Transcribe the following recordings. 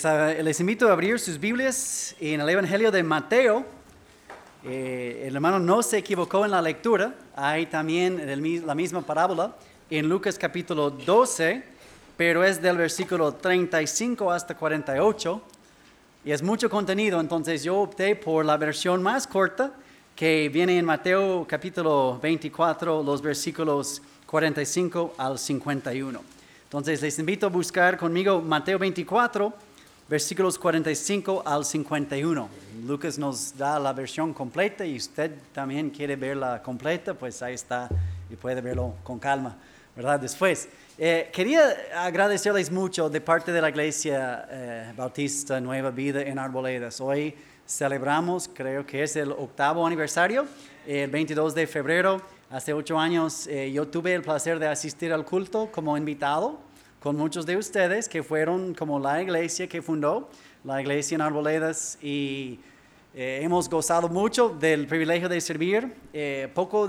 Les invito a abrir sus Biblias en el Evangelio de Mateo. El hermano no se equivocó en la lectura. Hay también la misma parábola en Lucas capítulo 12, pero es del versículo 35 hasta 48. Y es mucho contenido, entonces yo opté por la versión más corta, que viene en Mateo capítulo 24, los versículos 45 al 51. Entonces les invito a buscar conmigo Mateo 24, versículos 45 al 51. Lucas nos da la versión completa y usted también quiere verla completa, pues ahí está y puede verlo con calma, ¿verdad? Después, quería agradecerles mucho de parte de la Iglesia Bautista Nueva Vida en Arboledas. Hoy celebramos, creo que es el 8º aniversario, el 22 de febrero. Hace 8 años yo tuve el placer de asistir al culto como invitado con muchos de ustedes que fueron como la iglesia que fundó, la iglesia en Arboledas, y hemos gozado mucho del privilegio de servir. Poco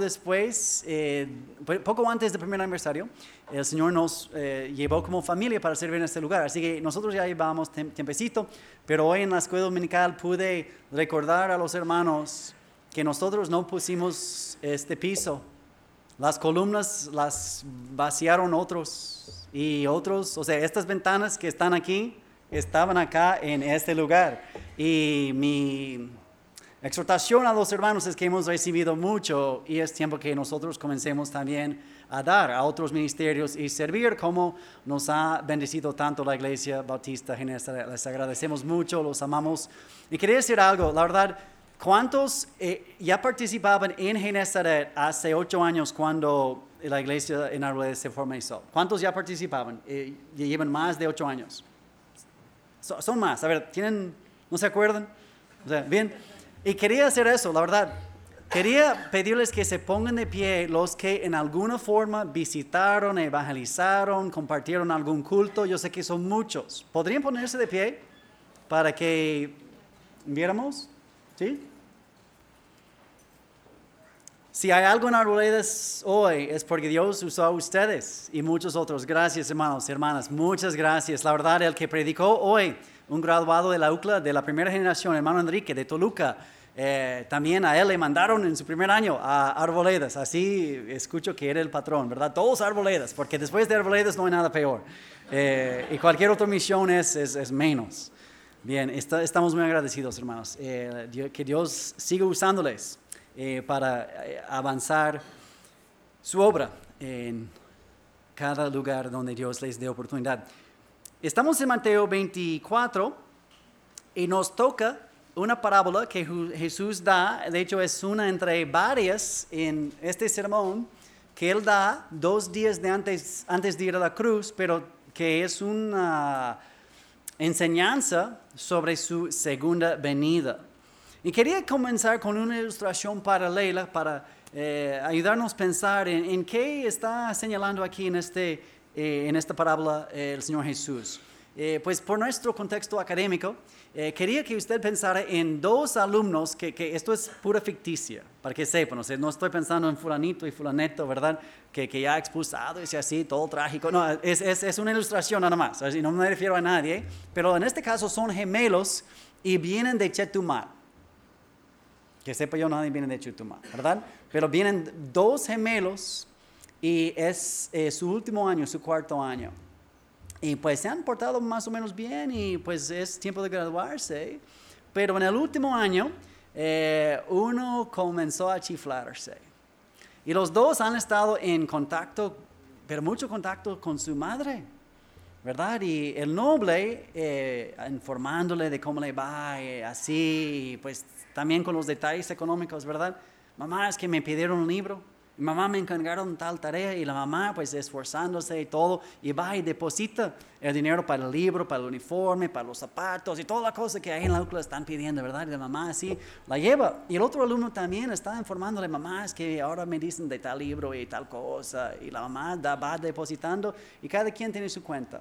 antes del primer aniversario, el Señor nos llevó como familia para servir en este lugar, así que nosotros ya llevábamos tiempecito, pero hoy en la escuela dominical pude recordar a los hermanos que nosotros no pusimos este piso. Las columnas las vaciaron otros y otros, o sea, estas ventanas que están aquí estaban acá en este lugar. Y mi exhortación a los hermanos es que hemos recibido mucho y es tiempo que nosotros comencemos también a dar a otros ministerios y servir como nos ha bendecido tanto la Iglesia Bautista Genesaret. Les agradecemos mucho, los amamos. Y quería decir algo, la verdad. ¿Cuántos ya participaban en Genesaret hace 8 años cuando la iglesia en Arboledas se formalizó? ¿Cuántos ya participaban? Llevan más de 8 años. Son más. A ver, ¿no se acuerdan? O sea, bien. Y quería hacer eso, la verdad. Quería pedirles que se pongan de pie los que en alguna forma visitaron, evangelizaron, compartieron algún culto. Yo sé que son muchos. ¿Podrían ponerse de pie para que viéramos? ¿Sí? Si hay algo en Arboledas hoy es porque Dios usó a ustedes y muchos otros. Gracias, hermanos, hermanas, muchas gracias. La verdad, el que predicó hoy, un graduado de la UCLA de la primera generación, hermano Enrique de Toluca, también a él le mandaron en su primer año a Arboledas. Así escucho que era el patrón, ¿verdad? Todos Arboledas, porque después de Arboledas no hay nada peor. Y cualquier otra misión es menos. Bien, estamos muy agradecidos, hermanos. Que Dios siga usándoles para avanzar su obra en cada lugar donde Dios les dé oportunidad. Estamos en Mateo 24 y nos toca una parábola que Jesús da. De hecho, es una entre varias en este sermón que Él da 2 días antes de ir a la cruz, pero que es una enseñanza sobre su segunda venida. Y quería comenzar con una ilustración paralela para ayudarnos a pensar en qué está señalando aquí en esta parábola el Señor Jesús. Pues por nuestro contexto académico, quería que usted pensara en 2 alumnos, que esto es pura ficticia, para que sepan, o sea, no estoy pensando en fulanito y fulaneto, ¿verdad? Que ya ha expulsado, y así, todo trágico. No, es una ilustración nada más, así, no me refiero a nadie, pero en este caso son gemelos y vienen de Chetumal. Que sepa yo, nadie viene de Chetumal, ¿verdad? Pero vienen 2 gemelos y es su último año, su 4º año. Y pues se han portado más o menos bien y pues es tiempo de graduarse. Pero en el último año, uno comenzó a chiflarse. Y los 2 han estado en contacto, pero mucho contacto con su madre, ¿verdad? Y el noble, informándole de cómo le va, así, pues también con los detalles económicos, ¿verdad? Mamá, es que me pidieron un libro. Mamá me encargaron tal tarea y la mamá pues esforzándose y todo y va y deposita el dinero para el libro, para el uniforme, para los zapatos y toda la cosa que ahí en la UCLA están pidiendo, ¿verdad? Y la mamá así la lleva. Y el otro alumno también está informándole, mamá, es que ahora me dicen de tal libro y tal cosa, y la mamá va depositando y cada quien tiene su cuenta.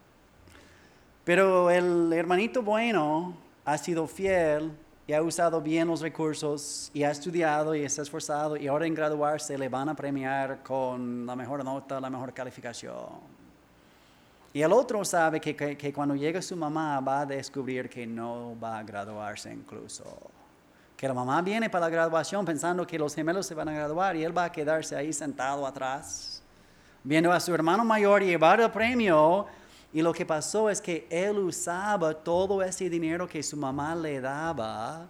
Pero el hermanito bueno ha sido fiel y ha usado bien los recursos y ha estudiado y está esforzado y ahora en graduarse le van a premiar con la mejor nota, la mejor calificación. Y el otro sabe que cuando llega su mamá va a descubrir que no va a graduarse incluso. Que la mamá viene para la graduación pensando que los gemelos se van a graduar y él va a quedarse ahí sentado atrás, viendo a su hermano mayor llevar el premio. Y lo que pasó es que él usaba todo ese dinero que su mamá le daba.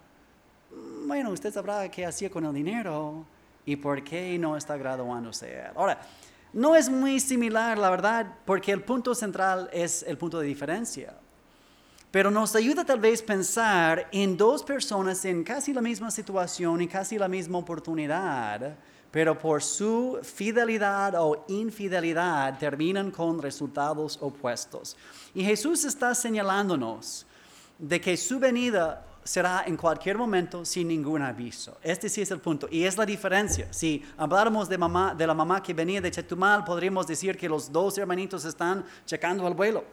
Bueno, usted sabrá qué hacía con el dinero y por qué no está graduándose él. Ahora, no es muy similar, la verdad, porque el punto central es el punto de diferencia. Pero nos ayuda tal vez pensar en dos personas en casi la misma situación y casi la misma oportunidad, pero por su fidelidad o infidelidad terminan con resultados opuestos. Y Jesús está señalándonos de que su venida será en cualquier momento sin ningún aviso. Este sí es el punto. Y es la diferencia. Si habláramos de la mamá que venía de Chetumal, podríamos decir que los dos hermanitos están checando el vuelo.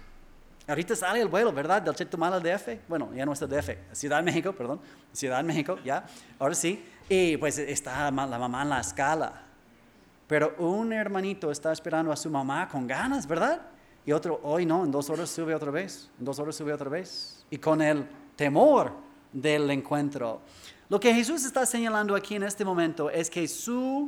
Ahorita sale el vuelo, ¿verdad? Del Chetumal al DF. Bueno, ya no es el DF. Ciudad de México, perdón. Ciudad de México, ya. Ahora sí. Y pues está la mamá en la escala. Pero un hermanito está esperando a su mamá con ganas, ¿verdad? Y otro, hoy no, en 2 horas sube otra vez. En 2 horas sube otra vez. Y con el temor del encuentro. Lo que Jesús está señalando aquí en este momento es que su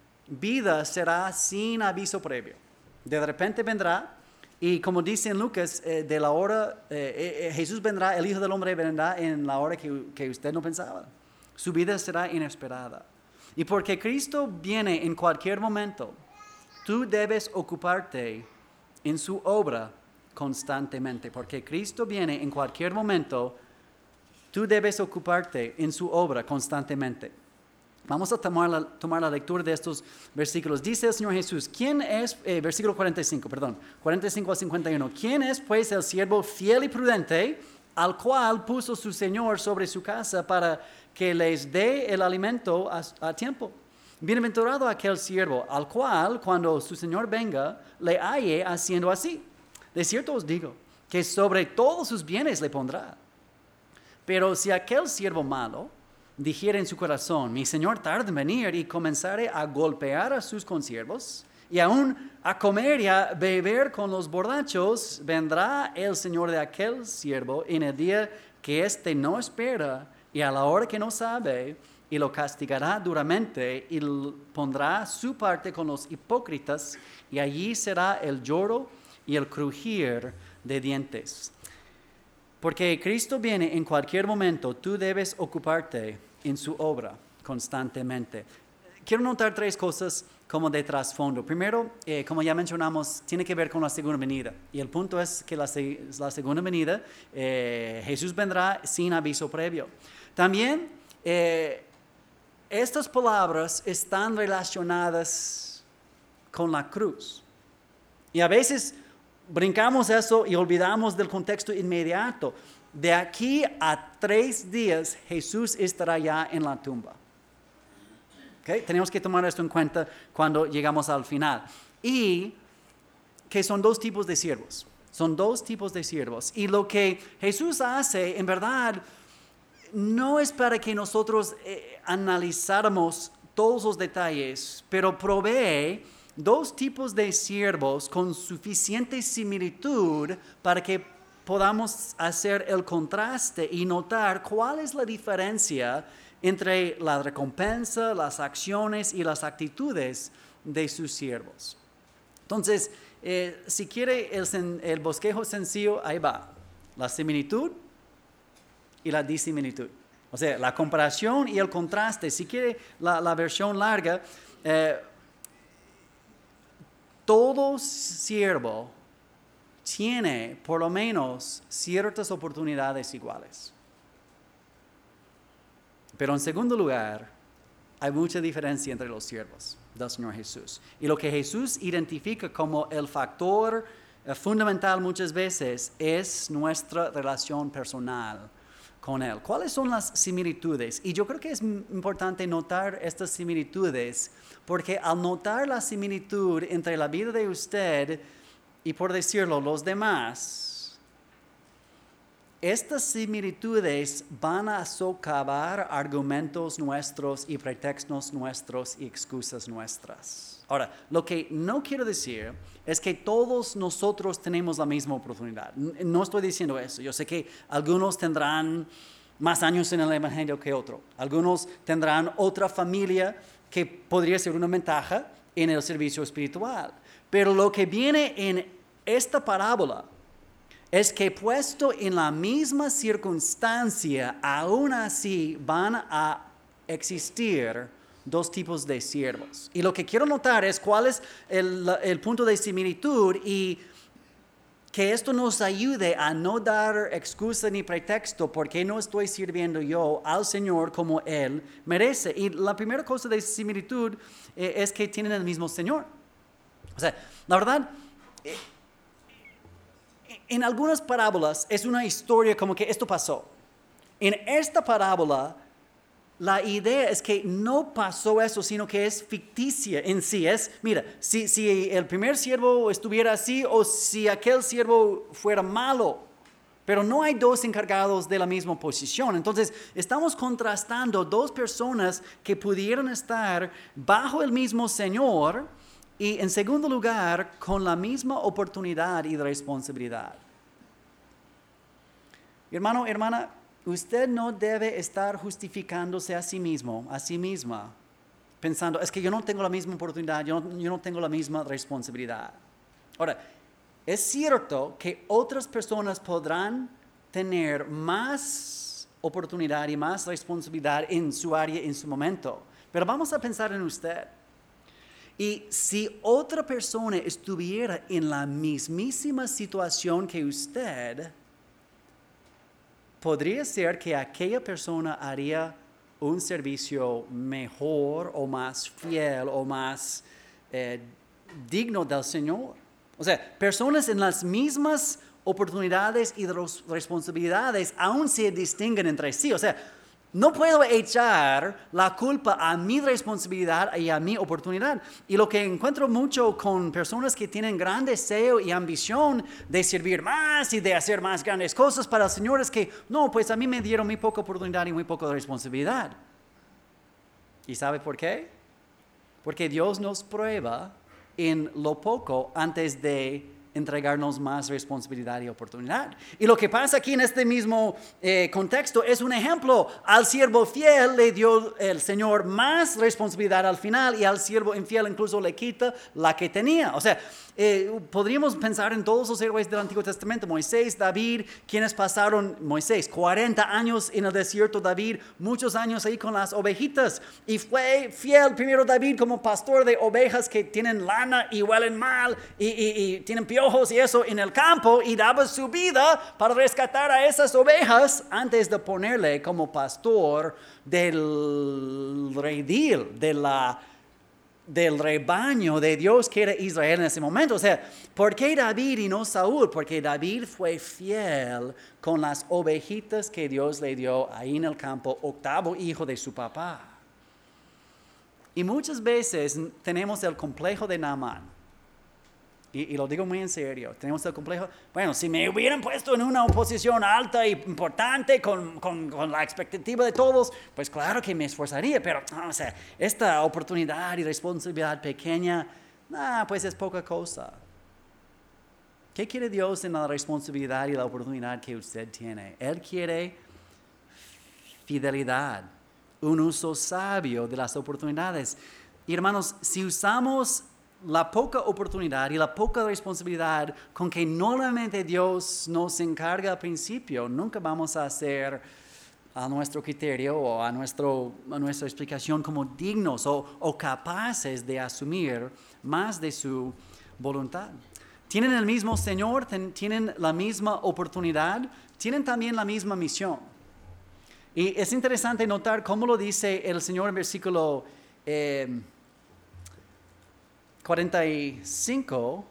vida será sin aviso previo. De repente vendrá, y como dice en Lucas, de la hora, Jesús vendrá, el Hijo del Hombre vendrá en la hora que usted no pensaba. Su vida será inesperada. Y porque Cristo viene en cualquier momento, tú debes ocuparte en su obra constantemente. Porque Cristo viene en cualquier momento, tú debes ocuparte en su obra constantemente. Vamos a tomar la lectura de estos versículos. Dice el Señor Jesús, ¿quién es, versículo 45 al 51, ¿quién es pues el siervo fiel y prudente al cual puso su Señor sobre su casa para que les dé el alimento a tiempo? Bienaventurado aquel siervo al cual cuando su Señor venga le halle haciendo así. De cierto os digo que sobre todos sus bienes le pondrá. Pero si aquel siervo malo dijere en su corazón, mi señor tarda en venir, y comenzare a golpear a sus consiervos, y aún a comer y a beber con los borrachos, vendrá el señor de aquel siervo en el día que éste no espera, y a la hora que no sabe, y lo castigará duramente, y pondrá su parte con los hipócritas, y allí será el lloro y el crujir de dientes. Porque Cristo viene en cualquier momento, tú debes ocuparte en su obra constantemente. Quiero notar 3 cosas como de trasfondo. Primero, como ya mencionamos, tiene que ver con la segunda venida. Y el punto es que la segunda venida, Jesús vendrá sin aviso previo. También, estas palabras están relacionadas con la cruz. Y a veces brincamos eso y olvidamos del contexto inmediato. De aquí a 3 días Jesús estará ya en la tumba. ¿Okay? Tenemos que tomar esto en cuenta cuando llegamos al final. Y que son 2 tipos de siervos. Son 2 tipos de siervos. Y lo que Jesús hace, en verdad, no es para que nosotros analizáramos todos los detalles, pero provee 2 tipos de siervos con suficiente similitud para que podamos hacer el contraste y notar cuál es la diferencia entre la recompensa, las acciones y las actitudes de sus siervos. Entonces, si quiere el bosquejo sencillo, ahí va. La similitud y la disimilitud. O sea, la comparación y el contraste. Si quiere la versión larga, todo siervo tiene por lo menos ciertas oportunidades iguales. Pero en segundo lugar, hay mucha diferencia entre los siervos del Señor Jesús. Y lo que Jesús identifica como el factor fundamental muchas veces es nuestra relación personal con Él. ¿Cuáles son las similitudes? Y yo creo que es importante notar estas similitudes, porque al notar la similitud entre la vida de usted y, por decirlo, los demás, estas similitudes van a socavar argumentos nuestros y pretextos nuestros y excusas nuestras. Ahora, lo que no quiero decir es que todos nosotros tenemos la misma oportunidad. No estoy diciendo eso. Yo sé que algunos tendrán más años en el Evangelio que otro. Algunos tendrán otra familia que podría ser una ventaja en el servicio espiritual. Pero lo que viene en esta parábola es que puesto en la misma circunstancia, aún así van a existir dos tipos de siervos. Y lo que quiero notar es cuál es el punto de similitud y que esto nos ayude a no dar excusa ni pretexto porque no estoy sirviendo yo al Señor como Él merece. Y la primera cosa de similitud es que tienen el mismo Señor. O sea, la verdad, en algunas parábolas es una historia como que esto pasó. En esta parábola, la idea es que no pasó eso, sino que es ficticia en sí. Mira, si el primer siervo estuviera así o si aquel siervo fuera malo, pero no hay dos encargados de la misma posición. Entonces, estamos contrastando dos personas que pudieran estar bajo el mismo Señor y, en segundo lugar, con la misma oportunidad y responsabilidad. Hermano, hermana, usted no debe estar justificándose a sí mismo, a sí misma, pensando, es que yo no tengo la misma oportunidad, yo no tengo la misma responsabilidad. Ahora, es cierto que otras personas podrán tener más oportunidad y más responsabilidad en su área, en su momento, pero vamos a pensar en usted. Y si otra persona estuviera en la mismísima situación que usted, podría ser que aquella persona haría un servicio mejor o más fiel o más digno del Señor. O sea, personas en las mismas oportunidades y responsabilidades aún se distinguen entre sí. O sea, no puedo echar la culpa a mi responsabilidad y a mi oportunidad. Y lo que encuentro mucho con personas que tienen gran deseo y ambición de servir más y de hacer más grandes cosas para el Señor es que, no, pues a mí me dieron muy poca oportunidad y muy poca responsabilidad. ¿Y sabe por qué? Porque Dios nos prueba en lo poco antes de entregarnos más responsabilidad y oportunidad. Y lo que pasa aquí en este mismo contexto es un ejemplo. Al siervo fiel le dio el Señor más responsabilidad al final y al siervo infiel incluso le quita la que tenía. O sea, podríamos pensar en todos los héroes del Antiguo Testamento, Moisés, David, quienes pasaron, Moisés, 40 años en el desierto, David, muchos años ahí con las ovejitas, y fue fiel primero David como pastor de ovejas que tienen lana y huelen mal y tienen piojos y eso en el campo, y daba su vida para rescatar a esas ovejas antes de ponerle como pastor del redil, del rebaño de Dios que era Israel en ese momento. O sea, ¿por qué David y no Saúl? Porque David fue fiel con las ovejitas que Dios le dio ahí en el campo, octavo hijo de su papá. Y muchas veces tenemos el complejo de Naamán. Y lo digo muy en serio, tenemos el complejo, bueno, si me hubieran puesto en una posición alta y importante con la expectativa de todos, pues claro que me esforzaría, pero, o sea, esta oportunidad y responsabilidad pequeña, pues es poca cosa. ¿Qué quiere Dios en la responsabilidad y la oportunidad que usted tiene? Él quiere fidelidad, un uso sabio de las oportunidades. Y hermanos, si usamos la poca oportunidad y la poca responsabilidad con que normalmente Dios nos encarga al principio, nunca vamos a ser a nuestro criterio o a nuestra explicación como dignos o capaces de asumir más de su voluntad. Tienen el mismo Señor, tienen la misma oportunidad, tienen también la misma misión. Y es interesante notar cómo lo dice el Señor en versículo 45,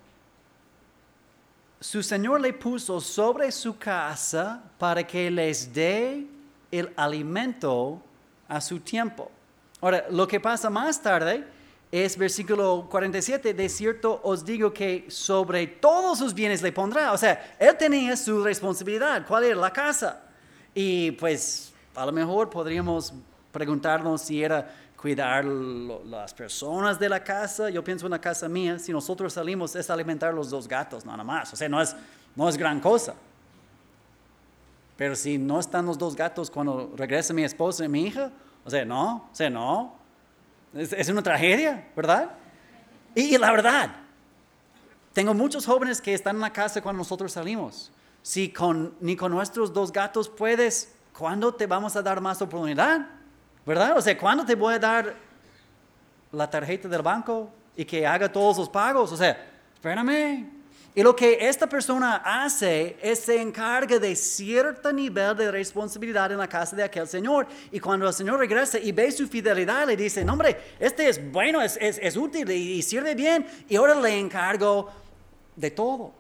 su Señor le puso sobre su casa para que les dé el alimento a su tiempo. Ahora, lo que pasa más tarde es versículo 47, de cierto os digo que sobre todos sus bienes le pondrá. O sea, él tenía su responsabilidad. ¿Cuál era? La casa. Y pues a lo mejor podríamos preguntarnos si era cuidar las personas de la casa. Yo pienso en la casa mía, si nosotros salimos es alimentar los 2 gatos nada más. O sea, no es gran cosa. Pero si no están los 2 gatos cuando regresa mi esposa y mi hija, o sea, no. Es una tragedia, ¿verdad? Y la verdad, tengo muchos jóvenes que están en la casa cuando nosotros salimos. Si ni con nuestros 2 gatos puedes, ¿cuándo te vamos a dar más oportunidad? ¿Verdad? O sea, ¿cuándo te voy a dar la tarjeta del banco y que haga todos los pagos? O sea, espérame. Y lo que esta persona hace es se encarga de cierto nivel de responsabilidad en la casa de aquel señor. Y cuando el señor regresa y ve su fidelidad, le dice, no hombre, este es bueno, es útil y sirve bien. Y ahora le encargo de todo.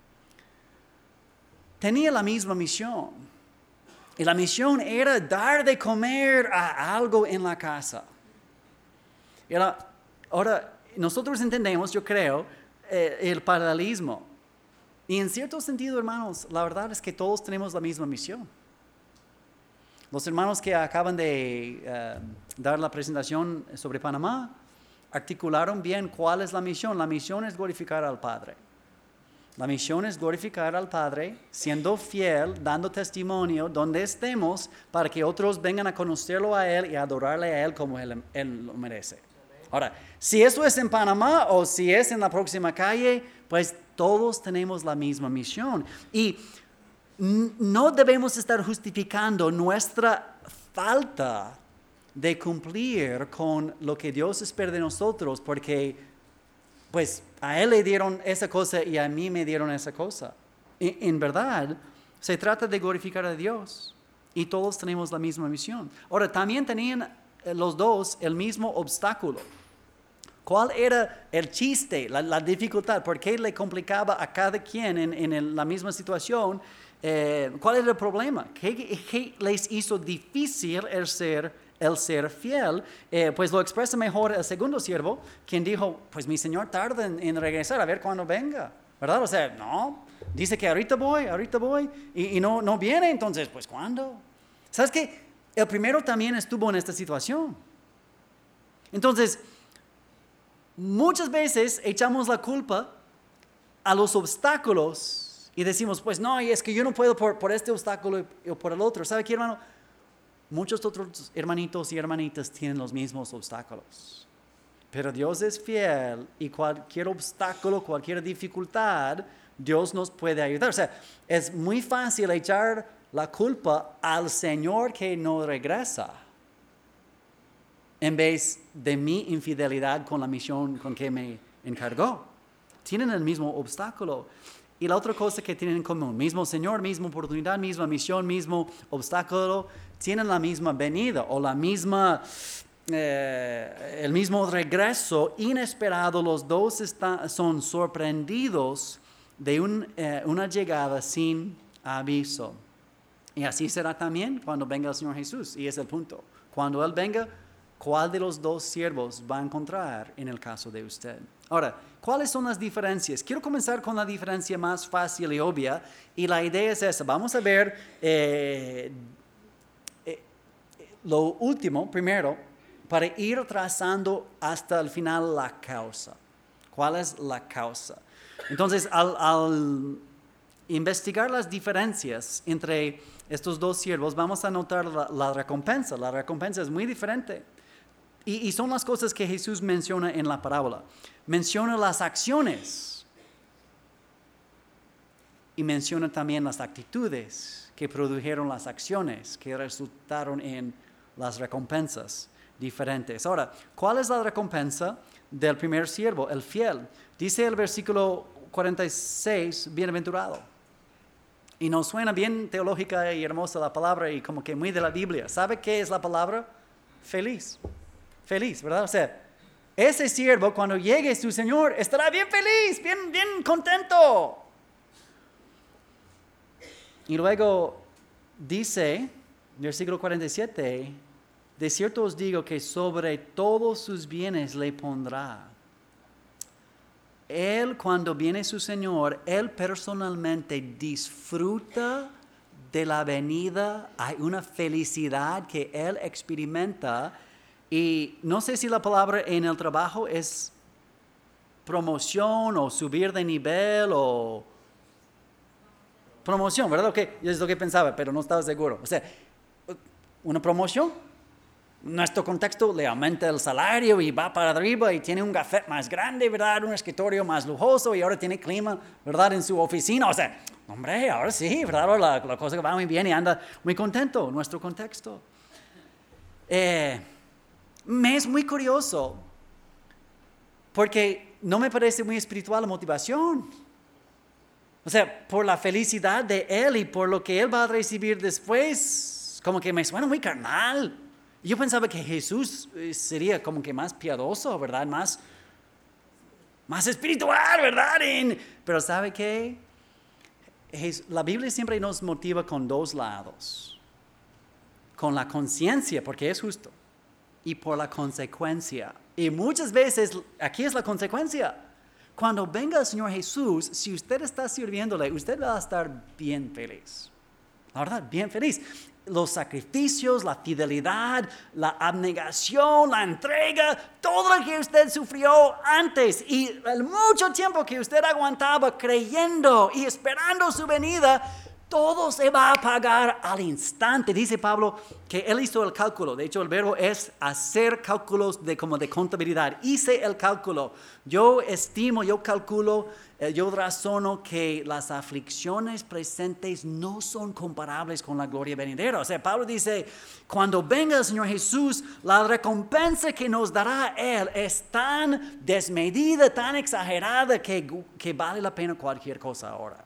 Tenía la misma misión. Y la misión era dar de comer a algo en la casa. Ahora, nosotros entendemos, yo creo, el paralelismo. Y en cierto sentido, hermanos, la verdad es que todos tenemos la misma misión. Los hermanos que acaban de dar la presentación sobre Panamá articularon bien cuál es la misión. La misión es glorificar al Padre. La misión es glorificar al Padre, siendo fiel, dando testimonio donde estemos para que otros vengan a conocerlo a Él y a adorarle a Él como Él lo merece. Ahora, si eso es en Panamá o si es en la próxima calle, pues todos tenemos la misma misión. Y no debemos estar justificando nuestra falta de cumplir con lo que Dios espera de nosotros, porque pues a Él le dieron esa cosa y a mí me dieron esa cosa. En verdad, se trata de glorificar a Dios y todos tenemos la misma misión. Ahora, también tenían los 2 el mismo obstáculo. ¿Cuál era el chiste, la dificultad? ¿Por qué le complicaba a cada quien en la misma situación? ¿Cuál era el problema? ¿Qué les hizo difícil el ser fiel? Pues lo expresa mejor el segundo siervo, quien dijo, pues mi señor tarda en regresar, a ver cuándo venga, ¿verdad? O sea, no, dice que ahorita voy, y no viene, entonces, pues ¿cuándo? ¿Sabes qué? El primero también estuvo en esta situación. Entonces, muchas veces echamos la culpa a los obstáculos y decimos, pues no, y es que yo no puedo por este obstáculo o por el otro. ¿Sabe qué, hermano? Muchos otros hermanitos y hermanitas tienen los mismos obstáculos. Pero Dios es fiel y cualquier obstáculo, cualquier dificultad, Dios nos puede ayudar. O sea, es muy fácil echar la culpa al Señor que no regresa, en vez de mi infidelidad con la misión con que me encargó. Tienen el mismo obstáculo. Y la otra cosa que tienen en común, mismo Señor, misma oportunidad, misma misión, mismo obstáculo, tienen la misma venida o el mismo regreso inesperado. Los 2 son sorprendidos de una llegada sin aviso. Y así será también cuando venga el Señor Jesús. Y es el punto. Cuando Él venga, ¿cuál de los 2 siervos va a encontrar en el caso de usted? Ahora, ¿cuáles son las diferencias? Quiero comenzar con la diferencia más fácil y obvia. Y la idea es esa. Vamos a ver lo último primero para ir trazando hasta el final la causa. ¿Cuál es la causa? Entonces, al investigar las diferencias entre estos 2 siervos, vamos a notar la recompensa. La recompensa es muy diferente. Y son las cosas que Jesús menciona en la parábola. Menciona las acciones. Y menciona también las actitudes que produjeron las acciones, que resultaron en las recompensas diferentes. Ahora, ¿cuál es la recompensa del primer siervo, el fiel? Dice el versículo 46, bienaventurado. Y nos suena bien teológica y hermosa la palabra y como que muy de la Biblia. ¿Sabe qué es la palabra? Feliz. Feliz, ¿verdad? O sea, ese siervo cuando llegue su Señor estará bien feliz, bien contento. Y luego dice, versículo 47, de cierto os digo que sobre todos sus bienes le pondrá. Él, cuando viene su Señor, Él personalmente disfruta de la venida. Hay una felicidad que Él experimenta. Y no sé si la palabra en el trabajo es promoción o subir de nivel o promoción, ¿verdad? Okay, es lo que pensaba, pero no estaba seguro. O sea, una promoción. Nuestro contexto le aumenta el salario y va para arriba y tiene un gafet más grande, ¿verdad? Un escritorio más lujoso y ahora tiene clima, ¿verdad? En su oficina. O sea, hombre, ahora sí, ¿verdad? Ahora la cosa va muy bien y anda muy contento. Nuestro contexto. Me es muy curioso porque no me parece muy espiritual la motivación. O sea, por la felicidad de Él y por lo que Él va a recibir después, como que me suena muy carnal. Yo pensaba que Jesús sería como que más piadoso, ¿verdad? Más espiritual, ¿verdad? Pero ¿sabe qué? La Biblia siempre nos motiva con dos lados. Con la conciencia, porque es justo, y por la consecuencia. Y muchas veces, aquí es la consecuencia. Cuando venga el Señor Jesús, si usted está sirviéndole, usted va a estar bien feliz. La verdad, bien feliz. Los sacrificios, la fidelidad, la abnegación, la entrega, todo lo que usted sufrió antes y el mucho tiempo que usted aguantaba creyendo y esperando su venida, todo se va a pagar al instante. Dice Pablo que él hizo el cálculo. De hecho, el verbo es hacer cálculos como de contabilidad. Hice el cálculo. Yo estimo, yo calculo, yo razono que las aflicciones presentes no son comparables con la gloria venidera. O sea, Pablo dice, cuando venga el Señor Jesús, la recompensa que nos dará Él es tan desmedida, tan exagerada que vale la pena cualquier cosa ahora.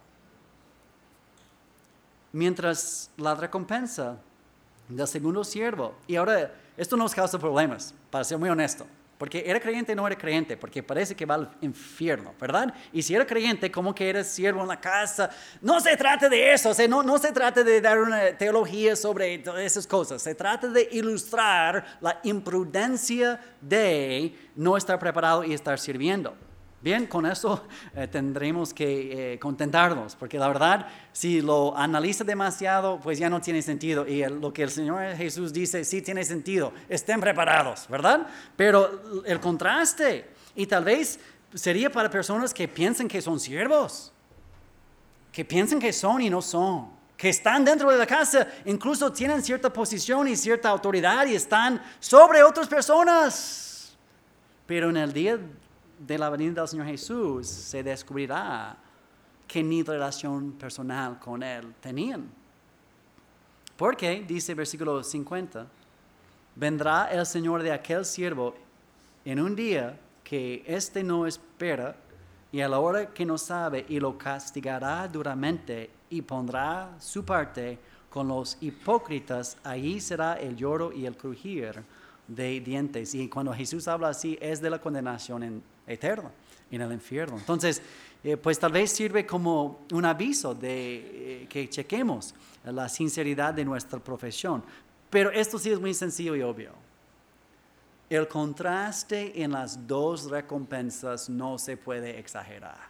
Mientras la recompensa del segundo siervo, y ahora esto nos causa problemas, para ser muy honesto, porque era creyente o no era creyente, porque parece que va al infierno, ¿verdad? Y si era creyente, como que era siervo en la casa, no se trata de eso, o sea, no se trata de dar una teología sobre todas esas cosas, se trata de ilustrar la imprudencia de no estar preparado y estar sirviendo. Bien, con eso tendremos que contentarnos, porque la verdad, si lo analiza demasiado, pues ya no tiene sentido. Y lo que el Señor Jesús dice, sí tiene sentido, estén preparados, ¿verdad? Pero el contraste, y tal vez sería para personas que piensan que son siervos, que piensan que son y no son, que están dentro de la casa, incluso tienen cierta posición y cierta autoridad y están sobre otras personas. Pero en el día de la venida del Señor Jesús se descubrirá que ni relación personal con Él tenían. Porque, dice versículo 50, vendrá el Señor de aquel siervo en un día que éste no espera y a la hora que no sabe y lo castigará duramente y pondrá su parte con los hipócritas. Allí será el lloro y el crujir de dientes. Y cuando Jesús habla así es de la condenación eterna en el infierno. Entonces, pues tal vez sirve como un aviso de que chequemos la sinceridad de nuestra profesión. Pero esto sí es muy sencillo y obvio. El contraste en las dos recompensas no se puede exagerar.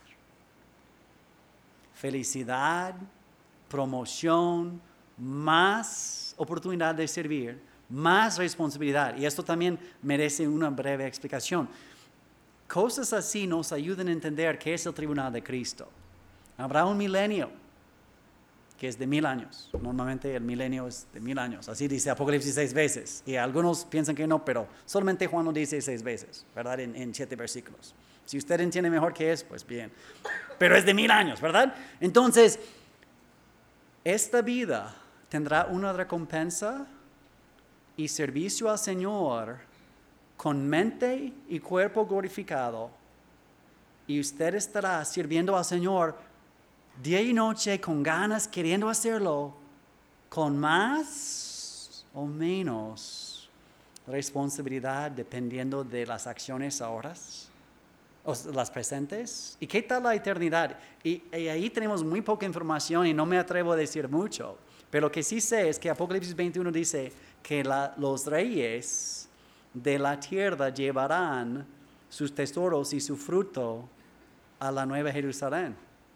Felicidad, promoción, más oportunidad de servir, más responsabilidad. Y esto también merece una breve explicación. Cosas así nos ayudan a entender qué es el tribunal de Cristo. Habrá un milenio que es de 1000 años. Normalmente el milenio es de 1000 años. Así dice Apocalipsis 6 veces. Y algunos piensan que no, pero solamente Juan lo dice 6 veces, ¿verdad? En 7 versículos. Si usted entiende mejor qué es, pues bien. Pero es de 1000 años, ¿verdad? Entonces, esta vida tendrá una recompensa y servicio al Señor con mente y cuerpo glorificado, y usted estará sirviendo al Señor día y noche con ganas, queriendo hacerlo, con más o menos responsabilidad dependiendo de las acciones ahora, o las presentes. ¿Y qué tal la eternidad? Y ahí tenemos muy poca información y no me atrevo a decir mucho, Pero lo que sí sé es que Apocalipsis 21 dice que los reyes de la tierra llevarán sus tesoros y su fruto a la nueva Jerusalén.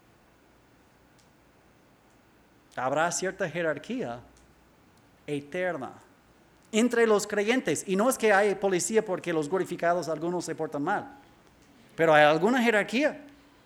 Habrá cierta jerarquía eterna entre los creyentes. Y no es que hay policía porque los glorificados algunos se portan mal, pero hay alguna jerarquía.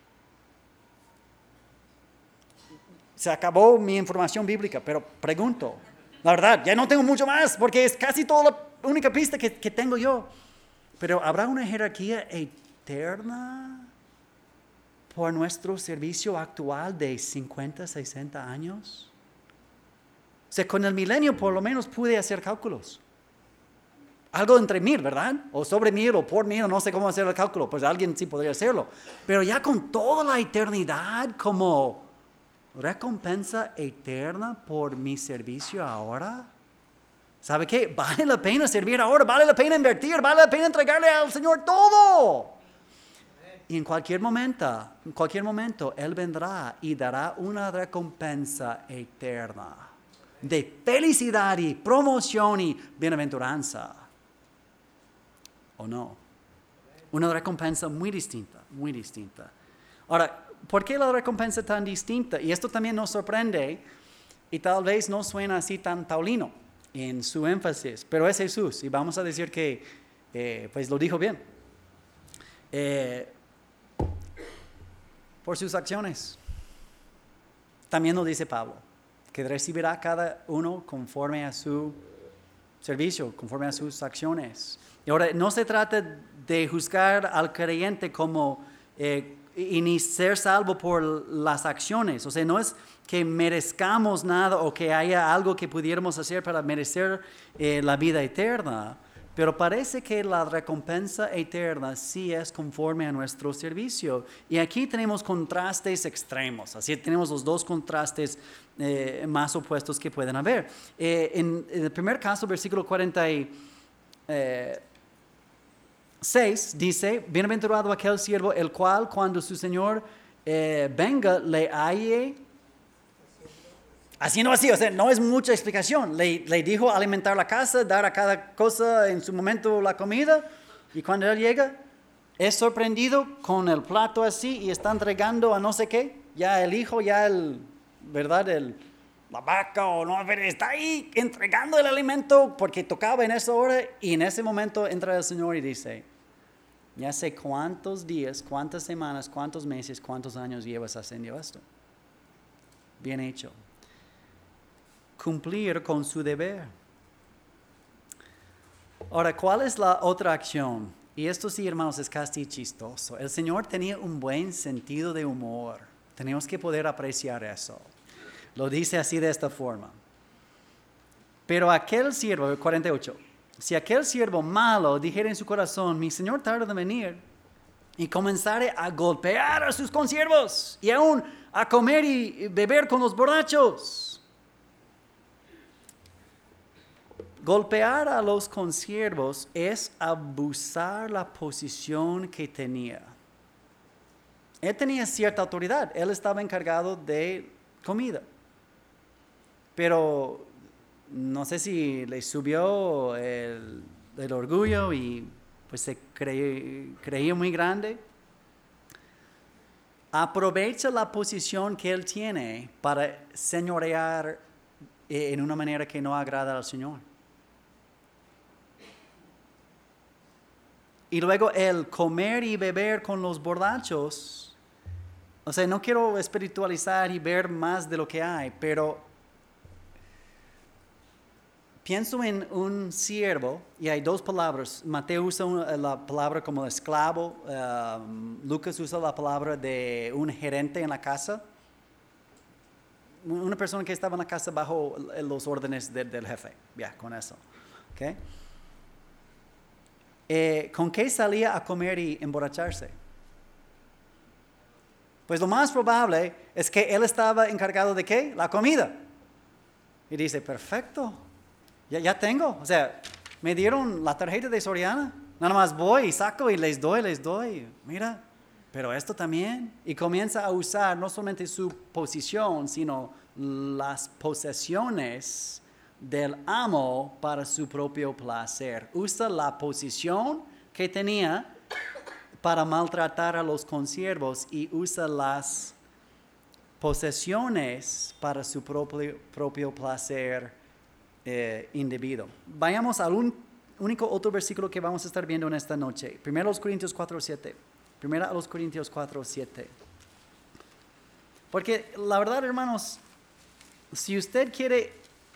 Se acabó mi información bíblica, pero pregunto, la verdad, ya no tengo mucho más porque es casi toda la única pista que tengo yo. Pero ¿habrá una jerarquía eterna por nuestro servicio actual de 50, 60 años? O sea, con el milenio por lo menos pude hacer cálculos. Algo entre 1000, ¿verdad? O sobre 1000 o por 1000, no sé cómo hacer el cálculo, pues alguien sí podría hacerlo. Pero ya con toda la eternidad como recompensa eterna por mi servicio ahora. ¿Sabe qué? Vale la pena servir ahora, vale la pena invertir, vale la pena entregarle al Señor todo. Y en cualquier momento, Él vendrá y dará una recompensa eterna de felicidad y promoción y bienaventuranza. ¿O no? Una recompensa muy distinta, muy distinta. Ahora, ¿por qué la recompensa tan distinta? Y esto también nos sorprende y tal vez no suena así tan paulino en su énfasis, pero es Jesús y vamos a decir que pues lo dijo bien. Por sus acciones. También lo dice Pablo, que recibirá cada uno conforme a su servicio, conforme a sus acciones. Y ahora, no se trata de juzgar al creyente como y ni ser salvo por las acciones. O sea, no es que merezcamos nada o que haya algo que pudiéramos hacer para merecer la vida eterna. Pero parece que la recompensa eterna sí es conforme a nuestro servicio. Y aquí tenemos contrastes extremos. Así tenemos los dos contrastes más opuestos que pueden haber. En el primer caso, versículo 46, dice, bienaventurado aquel siervo, el cual cuando su Señor venga le halle haciendo así. O sea, no es mucha explicación. Le dijo alimentar la casa, dar a cada cosa en su momento la comida. Y cuando Él llega, es sorprendido con el plato así y está entregando a no sé qué. Ya el hijo, ¿verdad? La vaca o no, está ahí entregando el alimento porque tocaba en esa hora. Y en ese momento entra el Señor y dice, ya sé cuántos días, cuántas semanas, cuántos meses, cuántos años llevas haciendo esto. Bien hecho. Cumplir con su deber. Ahora, ¿cuál es la otra acción? Y esto sí, hermanos, es casi chistoso. El Señor tenía un buen sentido de humor. Tenemos que poder apreciar eso. Lo dice así de esta forma. Pero aquel siervo, 48, si aquel siervo malo dijera en su corazón, mi Señor tarda en venir, y comenzare a golpear a sus consiervos, y aún a comer y beber con los borrachos. Golpear a los consiervos es abusar la posición que tenía. Él tenía cierta autoridad, él estaba encargado de comida. Pero no sé si le subió el orgullo y pues se creía muy grande. Aprovecha la posición que él tiene para señorear en una manera que no agrada al Señor. Y luego el comer y beber con los borrachos. O sea, no quiero espiritualizar y ver más de lo que hay, pero pienso en un siervo y hay dos palabras. Mateo usa la palabra como esclavo. Lucas usa la palabra de un gerente en la casa. Una persona que estaba en la casa bajo los órdenes del jefe. Ya, con eso. ¿Okay? ¿Con qué salía a comer y emborracharse? Pues lo más probable es que él estaba encargado de ¿qué? La comida. Y dice, perfecto, ya tengo. O sea, me dieron la tarjeta de Soriana. Nada más voy y saco y les doy. Mira, pero esto también. Y comienza a usar no solamente su posición, sino las posesiones del amo para su propio placer. Usa la posición que tenía para maltratar a los consiervos y usa las posesiones para su propio placer indebido. Vayamos al único otro versículo que vamos a estar viendo en esta noche. 1 Corintios 4:7. 1 Corintios 4:7. Porque la verdad, hermanos, si usted quiere,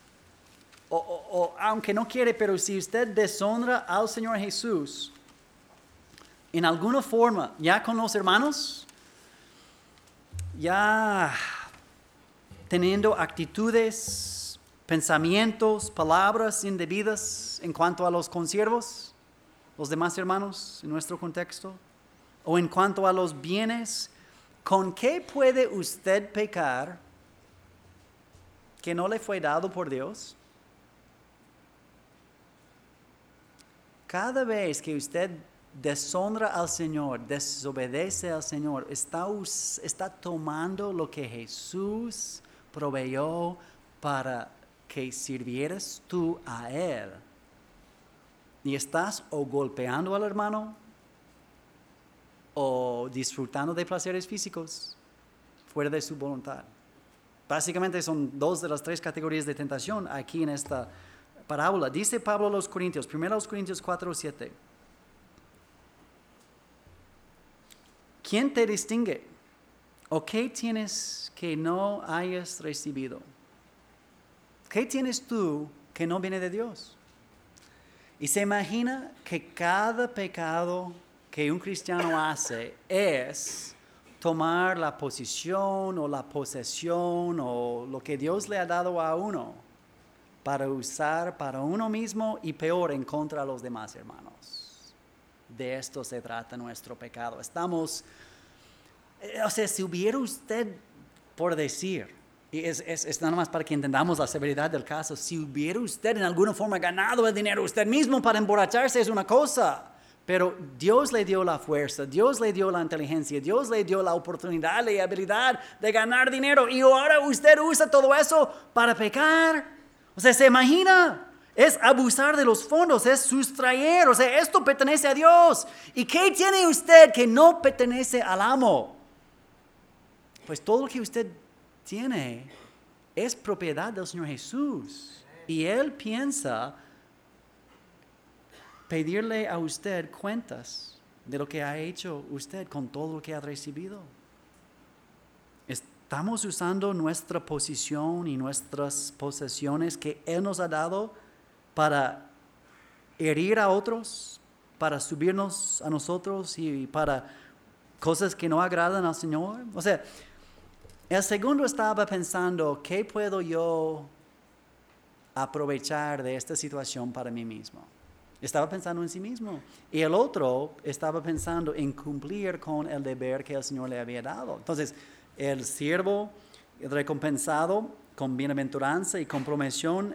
o aunque no quiere, pero si usted deshonra al Señor Jesús, en alguna forma, ya con los hermanos, ya teniendo actitudes, pensamientos, palabras indebidas en cuanto a los consiervos, los demás hermanos en nuestro contexto, o en cuanto a los bienes, ¿con qué puede usted pecar que no le fue dado por Dios? Cada vez que usted deshonra al Señor, desobedece al Señor, está tomando lo que Jesús proveyó para que sirvieras tú a Él. Y estás o golpeando al hermano o disfrutando de placeres físicos fuera de su voluntad. Básicamente son dos de las tres categorías de tentación aquí en esta parábola. Dice Pablo a los Corintios, 1 Corintios 4:7. ¿Quién te distingue? ¿O qué tienes que no hayas recibido? ¿Qué tienes tú que no viene de Dios? Y se imagina que cada pecado que un cristiano hace es tomar la posición o la posesión o lo que Dios le ha dado a uno para usar para uno mismo y peor en contra de los demás hermanos. De esto se trata nuestro pecado. Si hubiera usted, por decir, y es nada más para que entendamos la severidad del caso, si hubiera usted en alguna forma ganado el dinero usted mismo para emborracharse es una cosa, pero Dios le dio la fuerza, Dios le dio la inteligencia, Dios le dio la oportunidad, la habilidad de ganar dinero y ahora usted usa todo eso para pecar. Se imagina, es abusar de los fondos, es sustraer, esto pertenece a Dios. ¿Y qué tiene usted que no pertenece al amo? Pues todo lo que usted tiene es propiedad del Señor Jesús. Y Él piensa pedirle a usted cuentas de lo que ha hecho usted con todo lo que ha recibido. Estamos usando nuestra posición y nuestras posesiones que Él nos ha dado para herir a otros, para subirnos a nosotros y para cosas que no agradan al Señor. El segundo estaba pensando, ¿qué puedo yo aprovechar de esta situación para mí mismo? Estaba pensando en sí mismo. Y el otro estaba pensando en cumplir con el deber que el Señor le había dado. Entonces, el siervo recompensado con bienaventuranza y con promoción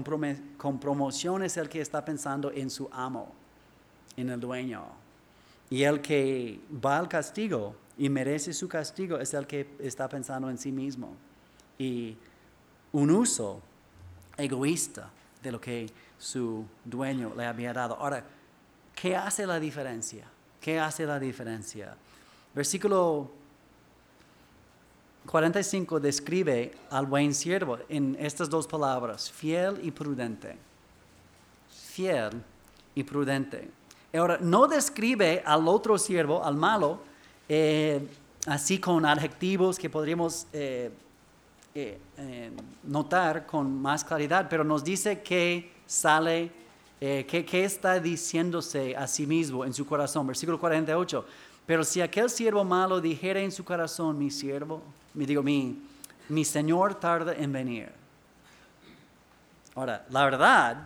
es el que está pensando en su amo, en el dueño. Y el que va al castigo y merece su castigo es el que está pensando en sí mismo. Y un uso egoísta de lo que su dueño le había dado. Ahora, ¿qué hace la diferencia? ¿Qué hace la diferencia? Versículo 45 describe al buen siervo en estas dos palabras, fiel y prudente. Fiel y prudente. Ahora, no describe al otro siervo, al malo, así con adjetivos que podríamos notar con más claridad, pero nos dice que sale, que está diciéndose a sí mismo en su corazón. Versículo 48. Pero si aquel siervo malo dijera en su corazón, mi Señor tarda en venir. Ahora, la verdad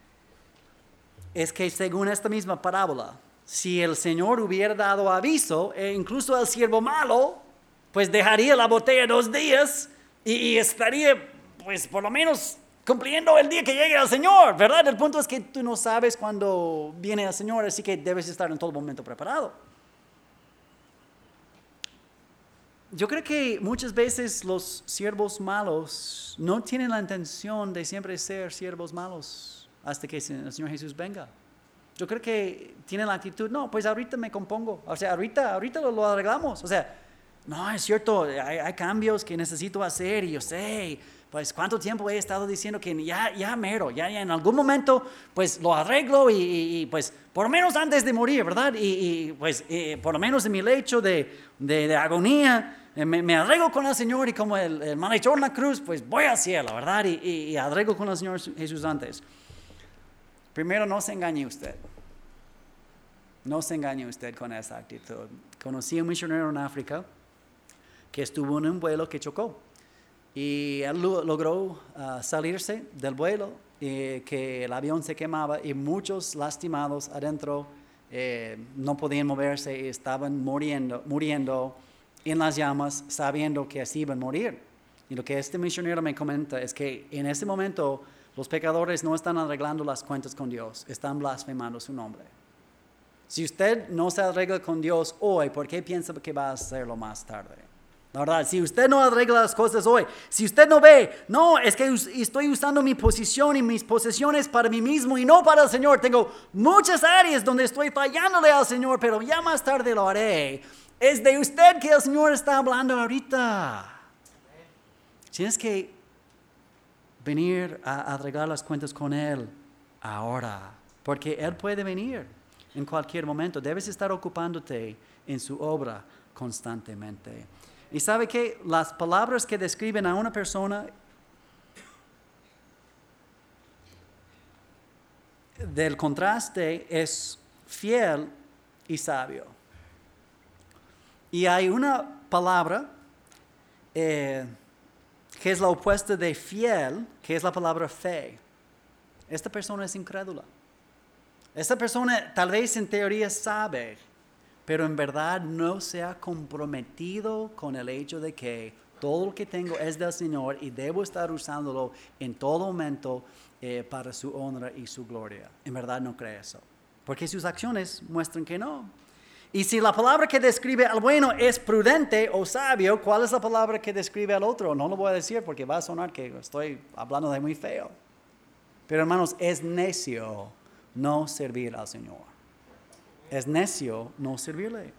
es que según esta misma parábola, si el Señor hubiera dado aviso, incluso el siervo malo, pues dejaría la botella 2 días y estaría, pues por lo menos cumpliendo el día que llegue al Señor, ¿verdad? El punto es que tú no sabes cuándo viene el Señor, así que debes estar en todo momento preparado. yo creo que muchas veces los siervos malos no tienen la intención de siempre ser siervos malos hasta que el Señor Jesús venga. Yo creo que tienen la actitud, no, pues ahorita me compongo, o sea, ahorita lo arreglamos, o sea, no, es cierto, hay cambios que necesito hacer y yo sé, pues cuánto tiempo he estado diciendo que ya mero, ya en algún momento pues lo arreglo y pues por lo menos antes de morir, ¿verdad? Y pues por lo menos en mi lecho de agonía me arreglo con el Señor y como el malhechor en la cruz, pues voy al cielo, ¿verdad? Y arreglo con el Señor Jesús antes. Primero, no se engañe usted. No se engañe usted con esa actitud. Conocí a un misionero en África que estuvo en un vuelo que chocó. Y él logró salirse del vuelo, que el avión se quemaba y muchos lastimados adentro no podían moverse y estaban muriendo en las llamas sabiendo que así iban a morir. Y lo que este misionero me comenta es que en ese momento los pecadores no están arreglando las cuentas con Dios, están blasfemando su nombre. Si usted no se arregla con Dios hoy, ¿por qué piensa que va a hacerlo más tarde? La verdad, si usted no arregla las cosas hoy, si usted no ve, no, es que estoy usando mi posición y mis posesiones para mí mismo y no para el Señor. Tengo muchas áreas donde estoy fallándole al Señor, pero ya más tarde lo haré. Es de usted que el Señor está hablando ahorita. Tienes que venir a arreglar las cuentas con Él ahora, porque Él puede venir en cualquier momento. Debes estar ocupándote en su obra constantemente. Y sabe que las palabras que describen a una persona del contraste es fiel y sabio. Y hay una palabra que es la opuesta de fiel, que es la palabra fe. Esta persona es incrédula. Esta persona tal vez en teoría sabe, pero en verdad no se ha comprometido con el hecho de que todo lo que tengo es del Señor y debo estar usándolo en todo momento para su honra y su gloria. En verdad no cree eso, porque sus acciones muestran que no. Y si la palabra que describe al bueno es prudente o sabio, ¿cuál es la palabra que describe al otro? No lo voy a decir porque va a sonar que estoy hablando de muy feo. Pero hermanos, es necio no servir al Señor. Es necio no servirle.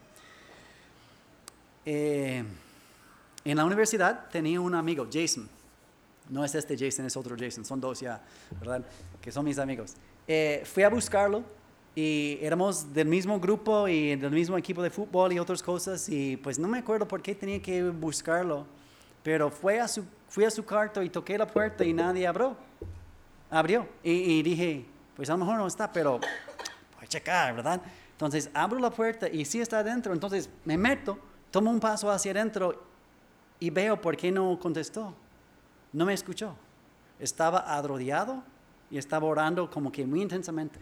En la universidad tenía un amigo, Jason. No es este Jason, es otro Jason. Son dos ya, ¿verdad? Que son mis amigos. Fui a buscarlo y éramos del mismo grupo y del mismo equipo de fútbol y otras cosas. Y pues no me acuerdo por qué tenía que buscarlo. Pero fui a su cuarto y toqué la puerta y nadie abrió. Y dije, pues a lo mejor no está, pero voy a checar, ¿verdad? Entonces abro la puerta y sí está adentro. Entonces me meto, tomo un paso hacia adentro y veo por qué no contestó. No me escuchó. Estaba arrodillado y estaba orando como que muy intensamente.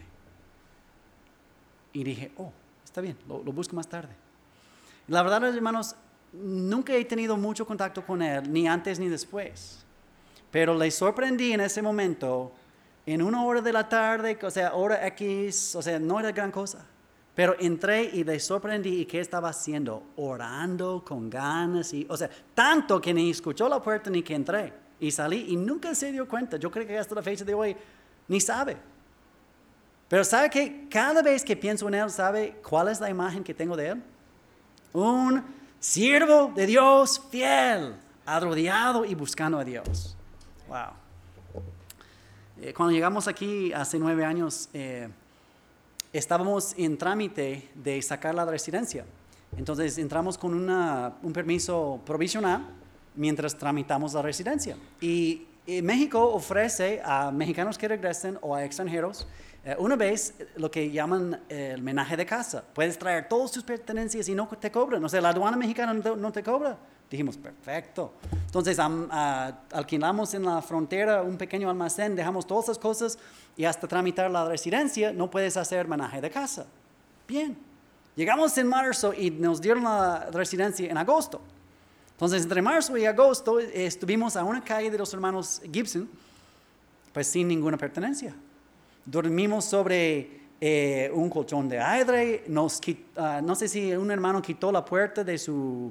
Y dije, está bien, lo busco más tarde. La verdad, hermanos, nunca he tenido mucho contacto con él, ni antes ni después. Pero le sorprendí en ese momento, en una hora de la tarde, o sea, hora X, o sea, no era gran cosa. Pero entré y le sorprendí y ¿qué estaba haciendo? Orando con ganas, o sea, tanto que ni escuchó la puerta ni que entré. Y salí y nunca se dio cuenta. Yo creo que hasta la fecha de hoy ni sabe. Pero ¿sabe qué? Cada vez que pienso en él, ¿sabe cuál es la imagen que tengo de él? Un siervo de Dios fiel, arrodillado y buscando a Dios. Wow. Cuando llegamos aquí hace 9 años, estábamos en trámite de sacar la residencia. Entonces entramos con un permiso provisional mientras tramitamos la residencia. Y México ofrece a mexicanos que regresen o a extranjeros una vez lo que llaman el menaje de casa. Puedes traer todas tus pertenencias y no te cobran. O sea, la aduana mexicana no te cobra. Dijimos, perfecto. Entonces alquilamos en la frontera un pequeño almacén, dejamos todas esas cosas y hasta tramitar la residencia no puedes hacer menaje de casa. Bien. Llegamos en marzo y nos dieron la residencia en agosto. Entonces, entre marzo y agosto estuvimos a una calle de los hermanos Gibson, pues sin ninguna pertenencia. Dormimos sobre un colchón de aire, no sé si un hermano quitó la puerta de su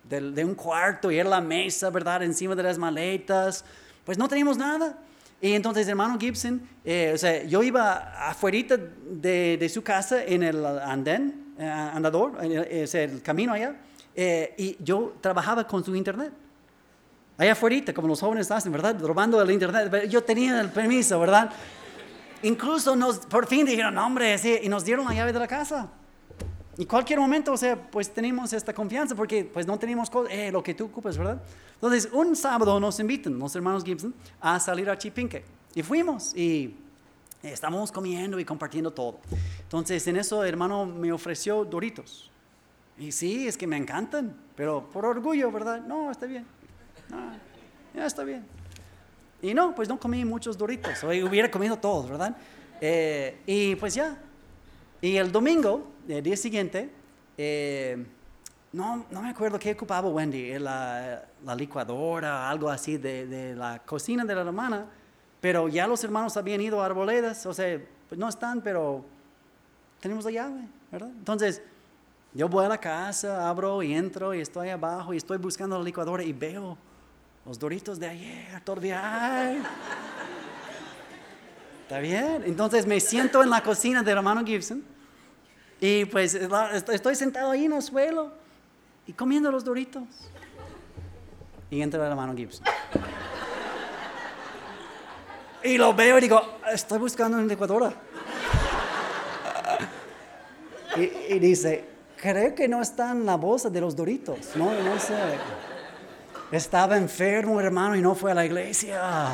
de un cuarto y era la mesa, ¿verdad? Encima de las maletas. Pues no teníamos nada. Y entonces, hermano Gibson, yo iba afuera de su casa en el andador, el camino allá, y yo trabajaba con su internet. Allá afuera, como los jóvenes hacen, ¿verdad? Robando el internet. Yo tenía el permiso, ¿verdad? Incluso por fin dijeron, no, hombre, sí, y nos dieron la llave de la casa. Y cualquier momento, pues tenemos esta confianza porque pues no tenemos lo que tú ocupas, ¿verdad? Entonces, un sábado nos invitan los hermanos Gibson a salir a Chipinque. Y fuimos y estábamos comiendo y compartiendo todo. Entonces, en eso, el hermano me ofreció Doritos. Y sí, es que me encantan, pero por orgullo, ¿verdad? No, está bien. No, ya está bien. Y no, pues no comí muchos Doritos. O hubiera comido todos, ¿verdad? Y pues ya. Y el domingo, el día siguiente, no me acuerdo qué ocupaba Wendy, la licuadora, algo así de la cocina de la hermana, pero ya los hermanos habían ido a Arboledas, pues no están, pero tenemos la llave, ¿verdad? Entonces, yo voy a la casa, abro y entro y estoy abajo y estoy buscando la licuadora y veo los Doritos de ayer todavía. Ay. ¿Está bien? Entonces me siento en la cocina del hermano Gibson y pues estoy sentado ahí en el suelo y comiendo los Doritos. Y entra el hermano Gibson. Y lo veo y digo, estoy buscando una licuadora. Y dice, creo que no está en la bolsa de los Doritos. No sé. Estaba enfermo, hermano, y no fue a la iglesia.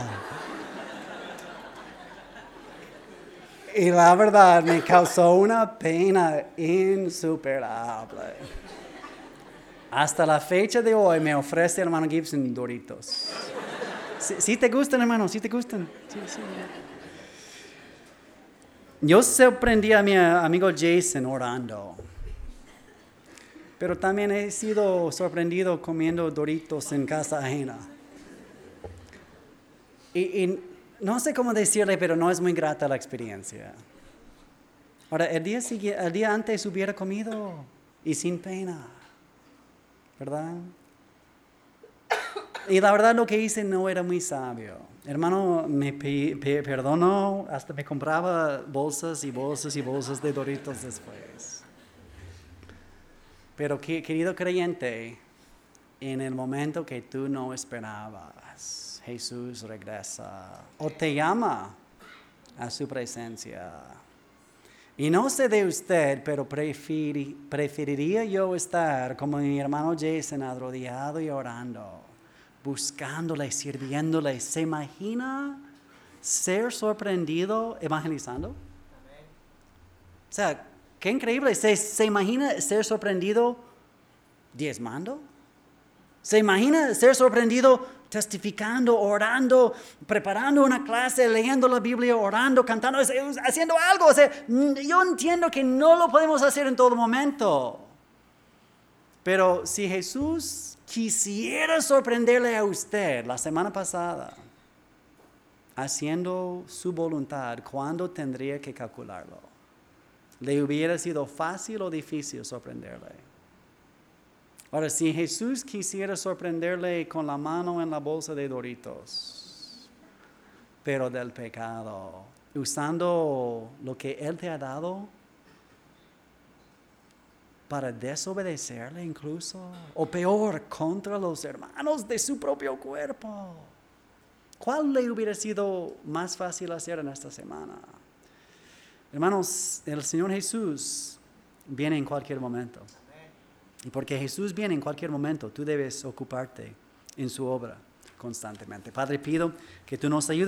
Y la verdad me causó una pena insuperable. Hasta la fecha de hoy me ofrece el hermano Gibson Doritos. ¿Sí te gustan, hermano? ¿Sí te gustan? Sí. Yo sorprendí a mi amigo Jason orando. Pero también he sido sorprendido comiendo Doritos en casa ajena. Y no sé cómo decirle, pero no es muy grata la experiencia. Ahora, el día antes hubiera comido y sin pena, ¿verdad? Y la verdad lo que hice no era muy sabio. Hermano, me perdonó, hasta me compraba bolsas y bolsas y bolsas de Doritos después. Pero querido creyente, en el momento que tú no esperabas, Jesús regresa o te llama a su presencia. Y no sé de usted, pero preferiría yo estar como mi hermano Jason, arrodillado y orando, buscándole, sirviéndole. ¿Se imagina ser sorprendido evangelizando? O sea, qué increíble. ¿Se imagina ser sorprendido diezmando? ¿Se imagina ser sorprendido testificando, orando, preparando una clase, leyendo la Biblia, orando, cantando, haciendo algo? Yo entiendo que no lo podemos hacer en todo momento. Pero si Jesús quisiera sorprenderle a usted la semana pasada, haciendo su voluntad, ¿cuándo tendría que calcularlo? ¿Le hubiera sido fácil o difícil sorprenderle? Ahora, si Jesús quisiera sorprenderle con la mano en la bolsa de Doritos, pero del pecado, usando lo que Él te ha dado para desobedecerle incluso, o peor, contra los hermanos de su propio cuerpo, ¿cuál le hubiera sido más fácil hacer en esta semana? Hermanos, el Señor Jesús viene en cualquier momento. Y porque Jesús viene en cualquier momento, tú debes ocuparte en su obra constantemente. Padre, pido que tú nos ayudes.